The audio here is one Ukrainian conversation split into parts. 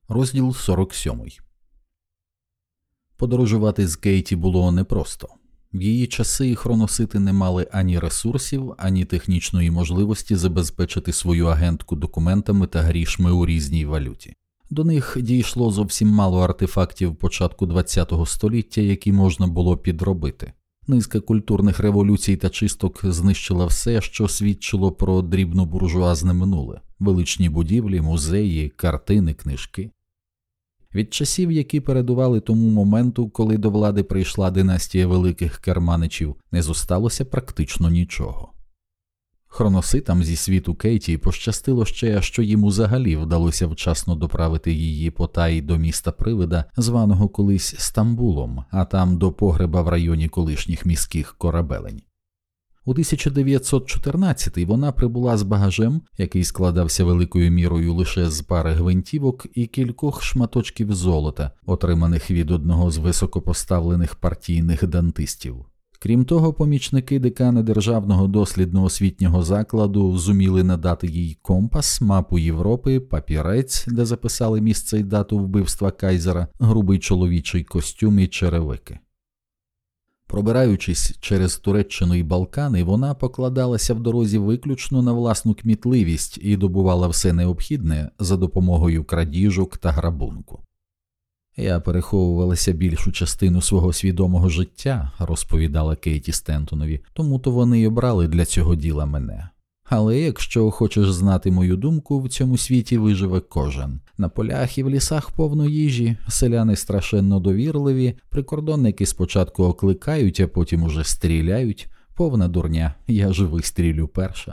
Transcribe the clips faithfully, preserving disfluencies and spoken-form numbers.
Розділ сорок сьомий. Подорожувати з Кейті було непросто. В її часи хроносити не мали ані ресурсів, ані технічної можливості забезпечити свою агентку документами та грішми у різній валюті. До них дійшло зовсім мало артефактів початку ХХ століття, які можна було підробити. Низка культурних революцій та чисток знищила все, що свідчило про дрібнобуржуазне минуле – величні будівлі, музеї, картини, книжки. Від часів, які передували тому моменту, коли до влади прийшла династія великих керманичів, не зосталося практично нічого. Хроноситам зі світу Кейті пощастило ще, що їм взагалі вдалося вчасно доправити її потай до міста-привида, званого колись Стамбулом, а там до погреба в районі колишніх міських корабелень. У тисяча дев'ятсот чотирнадцятий вона прибула з багажем, який складався великою мірою лише з пари гвинтівок і кількох шматочків золота, отриманих від одного з високопоставлених партійних дантистів. Крім того, помічники декана Державного дослідно-освітнього закладу зуміли надати їй компас, мапу Європи, папірець, де записали місце й дату вбивства Кайзера, грубий чоловічий костюм і черевики. Пробираючись через Туреччину і Балкани, вона покладалася в дорозі виключно на власну кмітливість і добувала все необхідне за допомогою крадіжок та грабунку. «Я переховувалася більшу частину свого свідомого життя», – розповідала Кейті Стентонові, «тому-то вони й обрали для цього діла мене. Але якщо хочеш знати мою думку, в цьому світі виживе кожен. На полях і в лісах повно їжі, селяни страшенно довірливі, прикордонники спочатку окликають, а потім уже стріляють. Повна дурня, я ж вистрілю перша».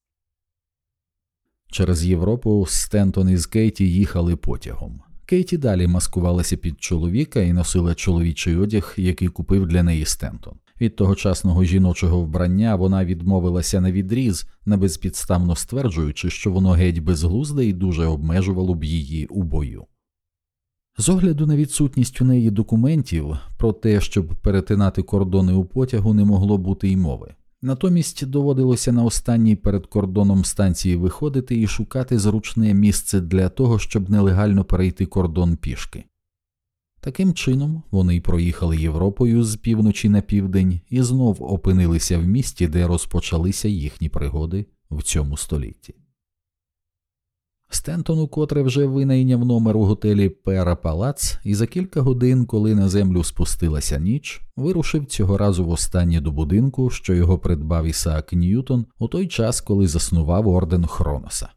Через Європу Стентон із Кейті їхали потягом. Кейті далі маскувалася під чоловіка і носила чоловічий одяг, який купив для неї Стентон. Від тогочасного жіночого вбрання вона відмовилася навідріз, не безпідставно стверджуючи, що воно геть безглузде і дуже обмежувало б її у бою. З огляду на відсутність у неї документів, про те, щоб перетинати кордони у потягу, не могло бути й мови. Натомість доводилося на останній перед кордоном станції виходити і шукати зручне місце для того, щоб нелегально перейти кордон пішки. Таким чином, вони й проїхали Європою з півночі на південь і знов опинилися в місті, де розпочалися їхні пригоди в цьому столітті. Стентон укотре вже винайняв номер у готелі Пера Палац і за кілька годин, коли на землю спустилася ніч, вирушив цього разу востаннє до будинку, що його придбав Ісаак Ньютон у той час, коли заснував орден Хроноса.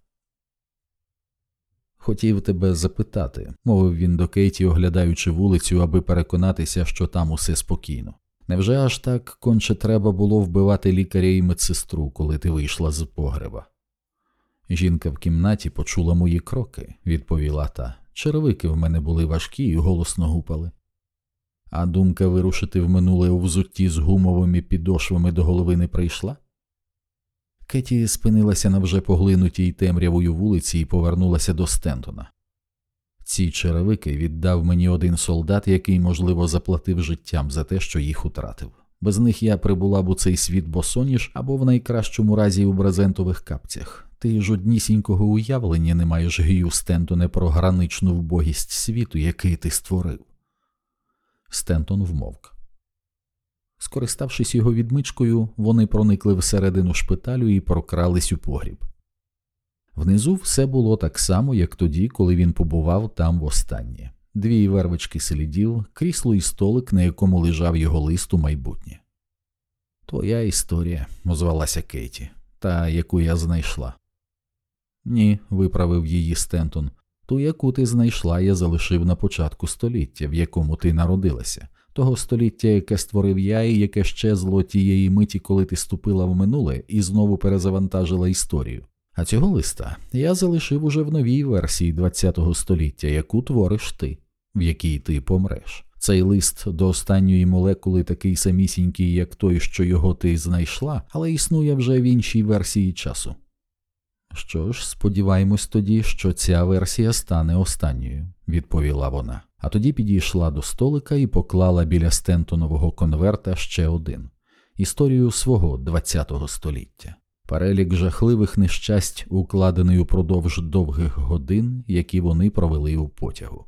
«Хотів тебе запитати», – мовив він до Кейті, оглядаючи вулицю, аби переконатися, що там усе спокійно. «Невже аж так конче треба було вбивати лікаря і медсестру, коли ти вийшла з погреба?» «Жінка в кімнаті почула мої кроки», – відповіла та. «Черевики в мене були важкі і голосно гупали». «А думка вирушити в минуле у взутті з гумовими підошвами до голови не прийшла?» Кеті спинилася на вже поглинутій темрявою вулиці і повернулася до Стентона. «Ці черевики віддав мені один солдат, який, можливо, заплатив життям за те, що їх утратив. Без них я прибула б у цей світ босоніж або в найкращому разі у брезентових капцях. Ти жоднісінького уявлення не маєш, Г'ю Стентоне, про граничну вбогість світу, який ти створив». Стентон вмовк. Скориставшись його відмичкою, вони проникли всередину шпиталю і прокрались у погріб. Внизу все було так само, як тоді, коли він побував там востаннє. Дві вервички слідів, крісло і столик, на якому лежав його лист у майбутнє. «Твоя історія», – озвалася Кейті, – «та, яку я знайшла». «Ні», – виправив її Стентон, – «ту, яку ти знайшла, я залишив на початку століття, в якому ти народилася. Того століття, яке створив я і яке щезло тієї миті, коли ти ступила в минуле і знову перезавантажила історію. А цього листа я залишив уже в новій версії ХХ століття, яку твориш ти, в якій ти помреш. Цей лист до останньої молекули такий самісінький, як той, що його ти знайшла, але існує вже в іншій версії часу». «Що ж, сподіваємось тоді, що ця версія стане останньою», – відповіла вона. А тоді підійшла до столика і поклала біля Стентонового конверта ще один – історію свого ХХ століття. Перелік жахливих нещасть, укладений упродовж довгих годин, які вони провели у потягу.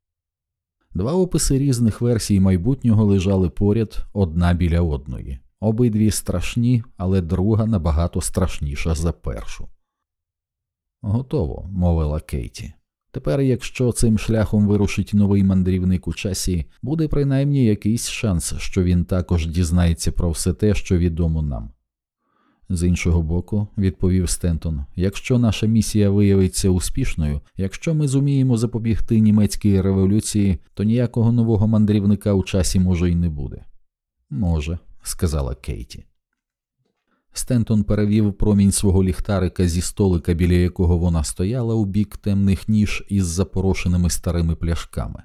Два описи різних версій майбутнього лежали поряд, одна біля одної. Обидві страшні, але друга набагато страшніша за першу. «Готово», – мовила Кейті. «Тепер, якщо цим шляхом вирушить новий мандрівник у часі, буде принаймні якийсь шанс, що він також дізнається про все те, що відомо нам». «З іншого боку», – відповів Стентон, – «якщо наша місія виявиться успішною, якщо ми зуміємо запобігти німецькій революції, то ніякого нового мандрівника у часі може й не буде». «Може», – сказала Кейті. Стентон перевів промінь свого ліхтарика зі столика, біля якого вона стояла, у бік темних ніж із запорошеними старими пляшками.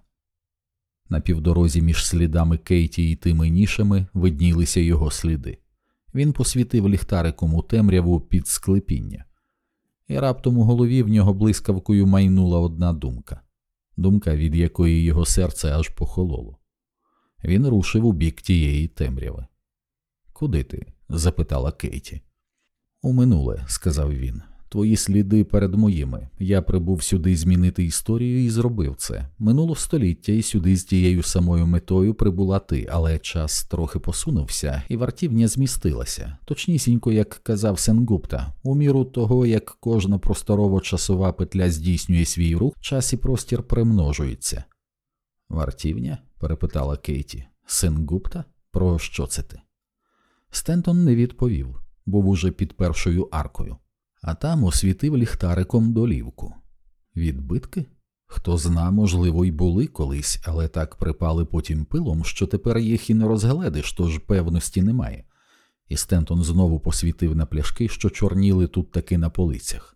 На півдорозі між слідами Кейті і тими нішами виднілися його сліди. Він посвітив ліхтариком у темряву під склепіння. І раптом у голові в нього блискавкою майнула одна думка. Думка, від якої його серце аж похололо. Він рушив у бік тієї темряви. «Куди ти?» – запитала Кейті. «У минуле», – сказав він. «Твої сліди перед моїми. Я прибув сюди змінити історію і зробив це. Минуло століття, і сюди з тією самою метою прибула ти, але час трохи посунувся, і вартівня змістилася. Точнісінько, як казав Сенгупта, у міру того, як кожна просторово-часова петля здійснює свій рух, час і простір примножується». «Вартівня?» – перепитала Кейті. «Сенгупта? Про що це ти?» Стентон не відповів, був уже під першою аркою. А там освітив ліхтариком долівку. Відбитки? Хто зна, можливо, й були колись, але так припали потім пилом, що тепер їх і не розгледиш, тож певності немає. І Стентон знову посвітив на пляшки, що чорніли тут таки на полицях.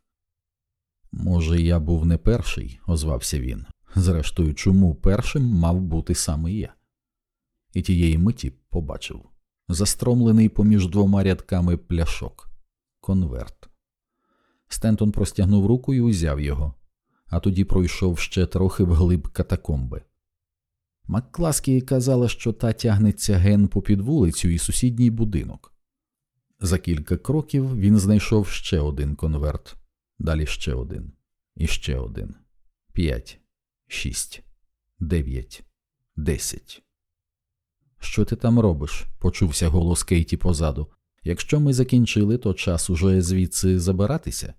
«Може, я був не перший», – озвався він. «Зрештою, чому першим мав бути саме я?» І тієї миті побачив. Застромлений поміж двома рядками пляшок. Конверт. Стентон простягнув руку і узяв його, а тоді пройшов ще трохи вглиб катакомби. Маккласкі казала, що та тягнеться ген попід вулицю і сусідній будинок. За кілька кроків він знайшов ще один конверт, далі ще один, і ще один. П'ять, шість, дев'ять, десять. «Що ти там робиш?» – почувся голос Кейті позаду. «Якщо ми закінчили, то час уже звідси забиратися».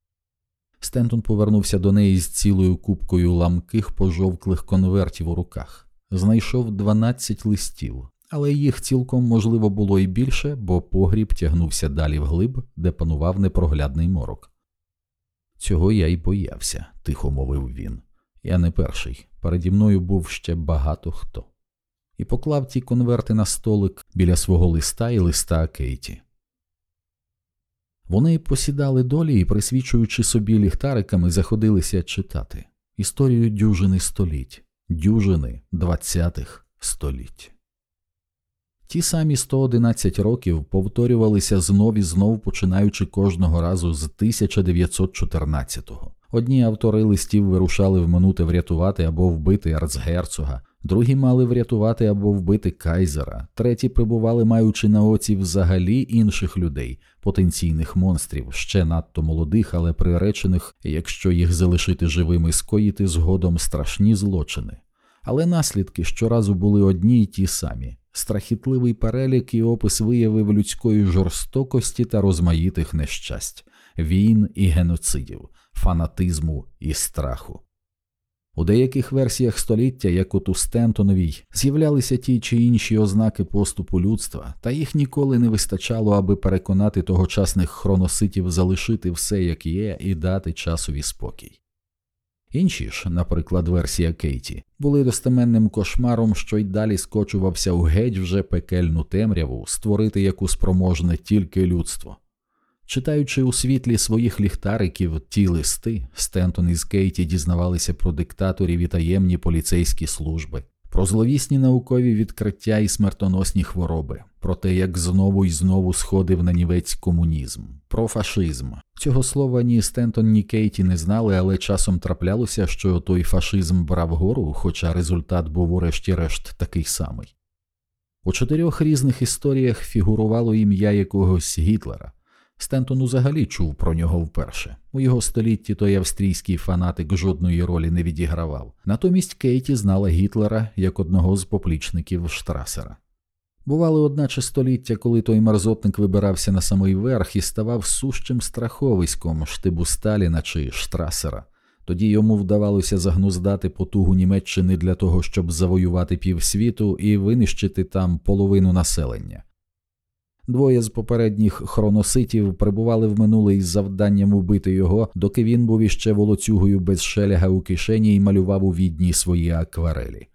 Стентон повернувся до неї з цілою купкою ламких пожовклих конвертів у руках. Знайшов дванадцять листів, але їх цілком можливо було і більше, бо погріб тягнувся далі вглиб, де панував непроглядний морок. «Цього я й боявся», – тихо мовив він. «Я не перший. Переді мною був ще багато хто». І поклав ті конверти на столик біля свого листа і листа Кейті. Вони посідали долі і, присвічуючи собі ліхтариками, заходилися читати історію дюжини століть, дюжини двадцятих століть. Ті самі сто одинадцять років повторювалися знов і знов, починаючи кожного разу з тисяча дев'ятсот чотирнадцятого. Одні автори листів вирушали в минуте врятувати або вбити арцгерцога, другі мали врятувати або вбити кайзера, треті прибували, маючи на оці взагалі інших людей, потенційних монстрів, ще надто молодих, але приречених, якщо їх залишити живими, скоїти згодом страшні злочини. Але наслідки щоразу були одні й ті самі. Страхітливий перелік і опис виявів людської жорстокості та розмаїтих нещасть, війн і геноцидів, фанатизму і страху. У деяких версіях століття, як от у Стентоновій, з'являлися ті чи інші ознаки поступу людства, та їх ніколи не вистачало, аби переконати тогочасних хроноситів залишити все як є і дати часові спокій. Інші ж, наприклад, версія Кейті, були достеменним кошмаром, що й далі скочувався у геть вже пекельну темряву, створити яку спроможне тільки людство. Читаючи у світлі своїх ліхтариків ті листи, Стентон із Кейті дізнавалися про диктаторів і таємні поліцейські служби, про зловісні наукові відкриття і смертоносні хвороби, про те, як знову й знову сходив на нівець комунізм, про фашизм. Цього слова ні Стентон, ні Кейті не знали, але часом траплялося, що той фашизм брав гору, хоча результат був урешті-решт такий самий. У чотирьох різних історіях фігурувало ім'я якогось Гітлера. Стентон взагалі чув про нього вперше. У його столітті той австрійський фанатик жодної ролі не відігравав. Натомість Кейті знала Гітлера як одного з поплічників Штрасера. Бували одначе століття, коли той мерзотник вибирався на самий верх і ставав сущим страховиськом штибу Сталіна чи Штрасера. Тоді йому вдавалося загнуздати потугу Німеччини для того, щоб завоювати півсвіту і винищити там половину населення. Двоє з попередніх хроноситів прибували в минуле із завданням убити його, доки він був іще волоцюгою без шеляга у кишені і малював у Відні свої акварелі.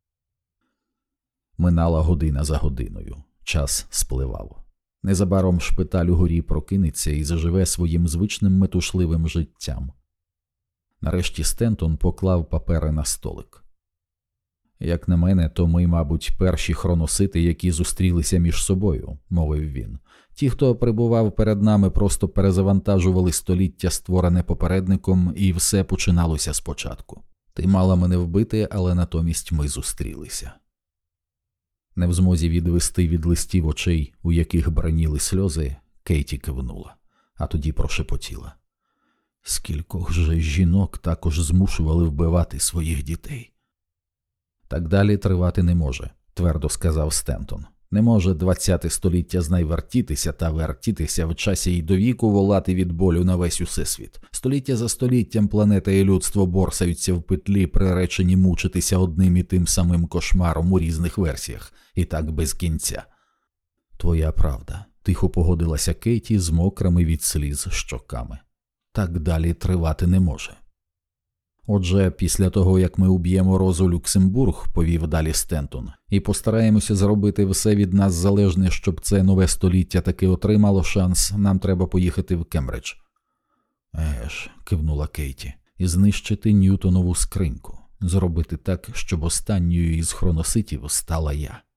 Минала година за годиною. Час спливав. Незабаром шпиталь угорі прокинеться і заживе своїм звичним метушливим життям. Нарешті Стентон поклав папери на столик. «Як на мене, то ми, мабуть, перші хроносити, які зустрілися між собою», – мовив він. «Ті, хто прибував перед нами, просто перезавантажували століття, створене попередником, і все починалося спочатку. Ти мала мене вбити, але натомість ми зустрілися». Не в змозі відвести від листів очей, у яких браніли сльози, Кейті кивнула, а тоді прошепотіла. «Скількох же жінок також змушували вбивати своїх дітей?» «Так далі тривати не може», – твердо сказав Стентон. «Не може двадцяте століття знай вертітися та вертітися в часі й до віку волати від болю на весь усесвіт. Століття за століттям планета і людство борсаються в петлі, приречені мучитися одним і тим самим кошмаром у різних версіях, і так без кінця». «Твоя правда», – тихо погодилася Кейті з мокрими від сліз щоками. «Так далі тривати не може». «Отже, після того, як ми уб'ємо Розу Люксембург», – повів далі Стентон, – «і постараємося зробити все від нас залежне, щоб це нове століття таки отримало шанс, нам треба поїхати в Кембридж». «Еж», – кивнула Кейті, – «і знищити Ньютонову скриньку, зробити так, щоб останньою із хроноситів стала я».